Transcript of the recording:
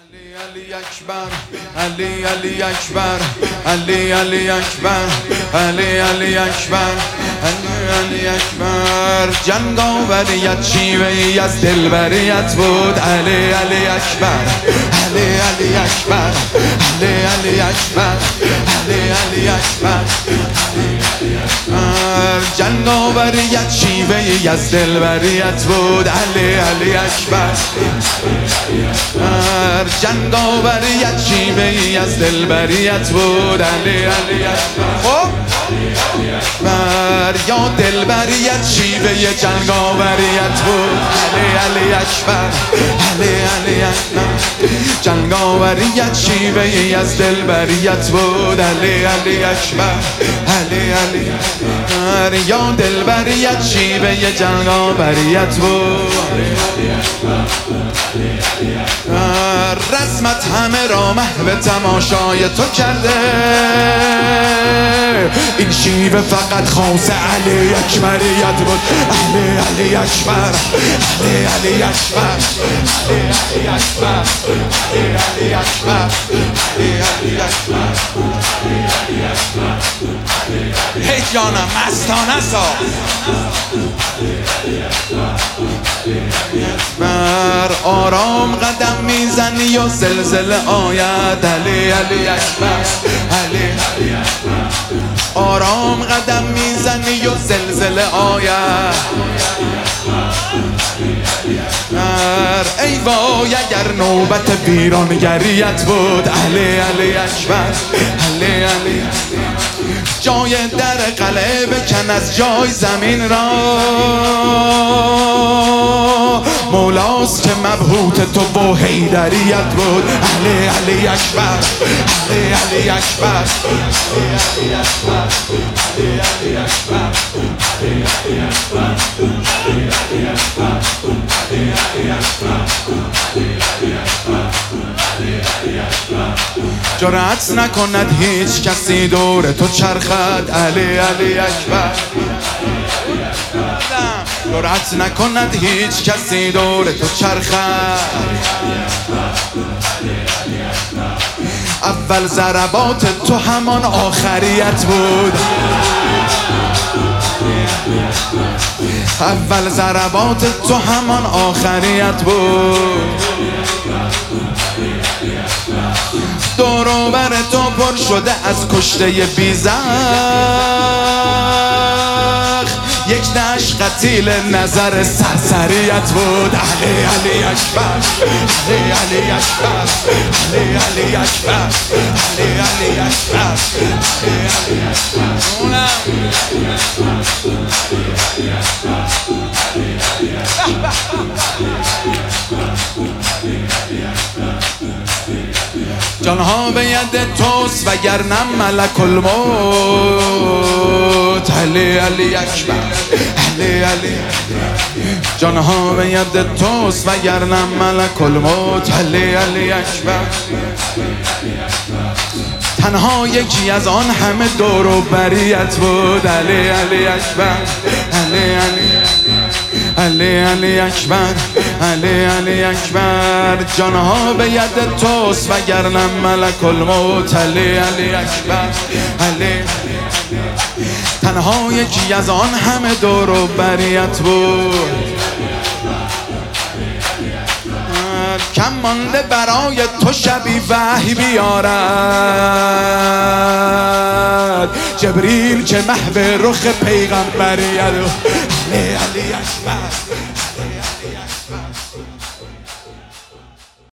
علی اکبر، علی علی اکبر، علی علی اکبر، علی علی اکبر، علی علی اکبر. جنگاوریت شیوه‌ای از دلبریت بود. علی علی اکبر، علی علی اکبر، علی علی اکبر، علی علی اکبر. جنگاوریت شیوه‌ای از دلبریت بود. علی علی اکبر، جنگاوریت شیوه‌ای از دلبریت بود. علی علی اکبر. یا دلبریت شیوه جنگاوریت بود. علی علی اکبر، علی علی اکبر. جنگاوریت شیوه از دلبریت بود. علی علی اکبر، علی علی اکبر. یا دلبریت شیوه جنگاوریت بود. رسمت همه را محو تماشای تو کرده. این شیوه فقط خاص علی اکبریت بود. علی علی اکبر، علی علی اکبر، علی علی اکبر، علی علی اکبر، علی علی اکبر. هی جانم مستانه سا. بر آرام قدم میزنی و زلزله آید. علی علی اکبر، علی علی اکبر. آرام قدم میزنی و زلزله آید. ای وای اگر نوبت ویرانگریت بود. علی علی اکبر، علی علی. جای در قلعه بکن از جای زمین را. مولاست که مبهوت تو با حیدریت بود. علی علی اکبر، علی علی اکبر، علی علی اکبر، علی علی اکبر، علی علی اکبر، علی علی اکبر، علی علی اکبر، علی علی اکبر، علی علی اکبر. جرأت نکند هیچ کسی دور تو چرخد. علی علی اکبر. جرأت نکند هیچ کسی دور تو چرخد. اول ضربات تو همان آخریت بود. اول ضربات تو همان آخریت بود. دور و بر تو پر شده از کشته بی‌زخم. یک دشت قتیل نظر سرسریت بود. علی علی اکبر، علی علی اکبر، علی علی اکبر، علی علی اکبر، علی علی اکبر. جانها به ید توست وگرنه ملک الموت. علی علی اکبر، علی علی. جانها به ید توست وگرنه ملک الموت. علی علی اکبر. تنها یکی از آن همه دور و بریت بود. علی علی اکبر، علی علی، علی علی اکبر، علی علی اکبر. جانها به ید توست وگرنه ملک الموت. علی علی اکبر، علی. تنها یکی از آن همه دور و بریت بود. کم مانده برای تو شبی وحی بیارد. جبریل که محو رخ پیغمبریت. علی علی اکبر، علی علی اکبر.